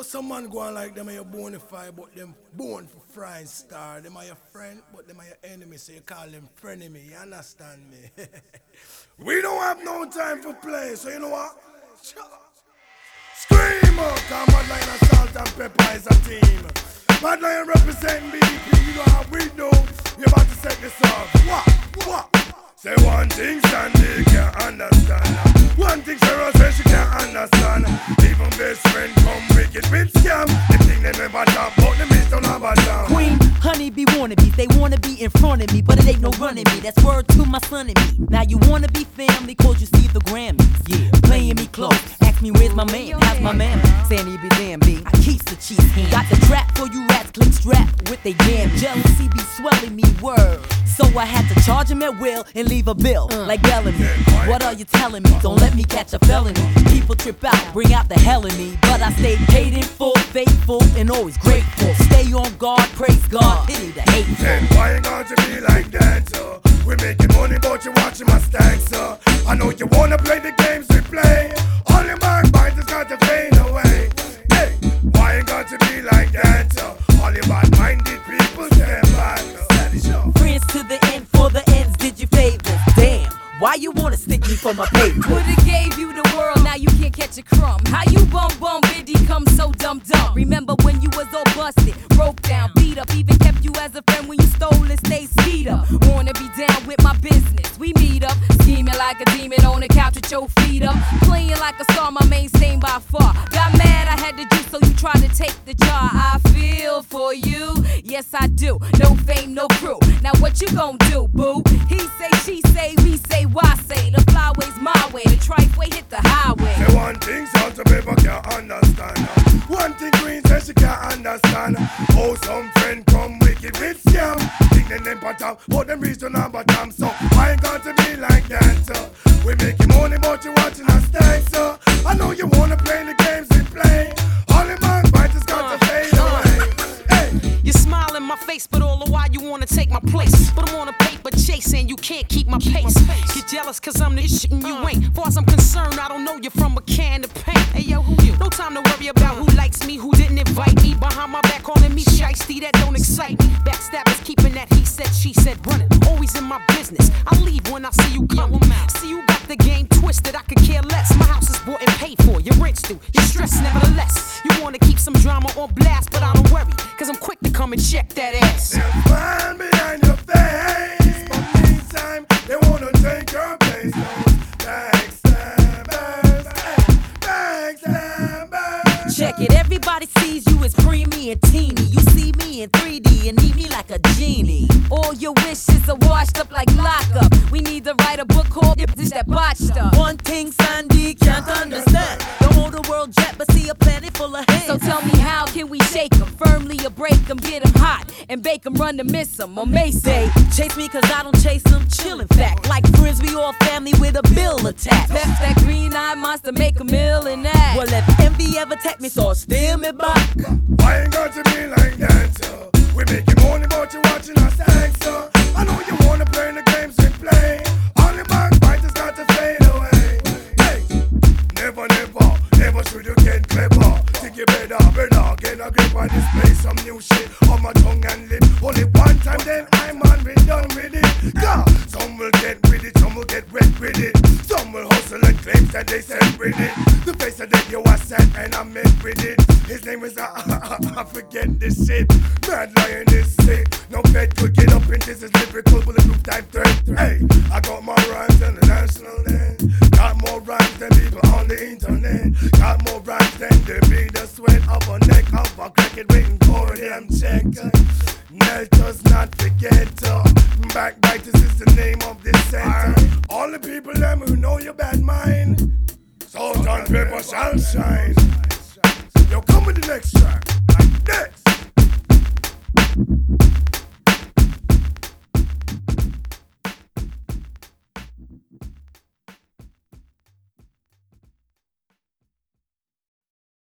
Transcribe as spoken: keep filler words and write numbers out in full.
know some man go on like them are your bonafide, but them born for frying star. Them are your friend, but them are your enemy, so you call them frenemy. You understand me? We don't have no time for play, so you know what? Scream out, cause Mad Lion and Salt and Pepper is a team. Mad Lion representing B D P, you know how we do. We about to set this off. What? What? Say one thing Sandy can't understand. One thing Cheryl says she can't understand. Even best friend come wicked with scam. The thing they never talk about, the miss don't have a damn. Queen, honeybee wannabes, they wanna be in front of me, but it ain't no running me. That's word to my son and me. Now you wanna be family, cause you see the Grammys. Yeah, playing me close. Ask me where's my man, how's my man? Saying he be damn big, I keeps the cheese hand. Got the trap for you rats, click strap with they damn jealousy be swelling me word. So I had to charge him at will and leave a bill uh, like Bellamy. What are you telling me? Don't let me catch a felony. People trip out, bring out the hell in me, but I stay paid in full, faithful, and always grateful. Stay on guard, praise God, pity the hateful. Then why you got to be like that, sir? We making money, but you watching my stack, sir. I know you wanna play the games we play. All your backbiters got to fade away. Hey, why you got to be like that, sir? All your bad-minded people stand back. Friends to the end, for the ends did you favors. Damn, why you wanna stick me for my paper? Would've gave you the world, now you can't catch a crumb. How you bum bum, Biddy come so dumb dumb. Remember when you was all busted, broke down, beat up, even kept you as a friend when you stole and stayed skied up. Wanna be down with my business, we meet up, scheming like a demon on the couch with your feet up, playing like a star, my main stain by far. Got mad, I had to do so you tried to take the jar. I feel for you, yes I do. No fame, no crew. Now what you gon' do, boo? He say, she say, we say, why say? The flyway's my way, the trife way hit the highway. Say one thing Salt and Pepper can't understand. One thing Queen says she can't understand. Oh, some friend come wicked with scam. Think they name pot up, but them reach to number time. So I ain't got to be like that, sir. We making money, but you watching us stank, sir. I know you wanna play the games we play. All the backbiters got to fade away. Hey. You smile in my face, but all the while you wanna take my place. But I'm on a paper chasing, you can't keep my pace. Get jealous cause I'm the shit and you ain't. Far as I'm concerned, I don't know you from a can of paint. Hey yo, who you? No time to worry about who likes me, who didn't invite me. Behind my back calling me shiesty, that don't excite me. Backstabbers keeping that he said, she said running. Always in my business, I leave when I see you coming. See you got the game twisted, I could care less. My house is bought and paid for, your rent's due, you're stressed nevertheless. You wanna keep some drama on blast, but I don't worry, cause I'm quick to come and check that ass. They're fine behind your face, but meantime, they wanna take your place. Backstabbers, hey, backstabbers. Check it, everybody sees you as preemie and teeny. You see me in three D and need me like a genie. All your wishes are washed up like lockup. We need to write a book called If This That Botched Up. One thing Sandy can't understand. Don't hold the world jet, but see a planet full of hands. So tell me how can we shake them? Firmly or break them, get them hot and bake them, run to miss them. Or may say, chase me cause I don't chase them, chill in fact. Like friends, we all family with a bill attached. Pep that green-eyed monster, make a mill in that. Well, if envy ever attack me, so steal me back. Why ain't got to be like that, sir? We making money, but you watching us act, sir. I know you wanna play the games we play. All the backbiters got to fade away. Hey, never, never, never should you get clever. Think you better, better get a grip on this place. Some new shit on my tongue and lip. Only one time, then I'm on, we done with it. Yeah, some will get with it, some will get wet with it. Some will hustle and claim that they sent with it. The face of that you are set and I met with it. His name is, uh, I forget this shit. Mad Lion is sick. No pet could get up in this is lyrical bulletproof type threat. Hey, I got more rhymes than the national land. Got more rhymes than people on the internet. Got more rhymes than they be the sweat of a neck of a crackhead waiting for them check. Let us not forget uh, backbiters is the name of this center. All the people them who know your bad mind, Salt and Pepper shall shine. Yo, come with the next track like that.